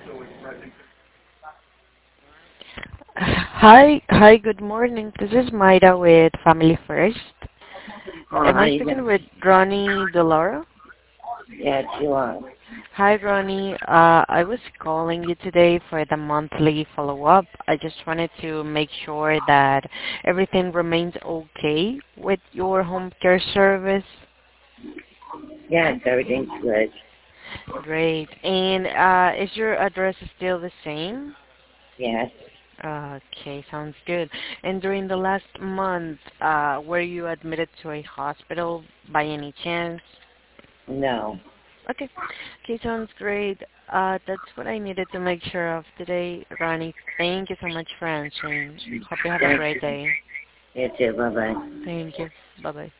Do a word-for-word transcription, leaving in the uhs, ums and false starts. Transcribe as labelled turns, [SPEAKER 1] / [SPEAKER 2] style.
[SPEAKER 1] Hi, hi, good morning. This is Maida with Family First.
[SPEAKER 2] Oh,
[SPEAKER 1] Am
[SPEAKER 2] how
[SPEAKER 1] I
[SPEAKER 2] you
[SPEAKER 1] speaking
[SPEAKER 2] doing?
[SPEAKER 1] with Ronnie Delaro?
[SPEAKER 2] Yes, you are.
[SPEAKER 1] Hi, Ronnie. Uh, I was calling you today for the monthly follow-up. I just wanted to make sure that everything remains okay with your home care service.
[SPEAKER 2] Yes, everything's good.
[SPEAKER 1] Great. And uh, is your address still the same?
[SPEAKER 2] Yes.
[SPEAKER 1] Okay, sounds good. And during the last month, uh, were you admitted to a hospital by any chance?
[SPEAKER 2] No.
[SPEAKER 1] Okay. Okay, sounds great. Uh, that's what I needed to make sure of today, Ronnie. Thank you so much for answering. Hope you have a
[SPEAKER 2] Thank
[SPEAKER 1] great
[SPEAKER 2] you.
[SPEAKER 1] day.
[SPEAKER 2] You too. Bye-bye.
[SPEAKER 1] Thank you. Bye-bye.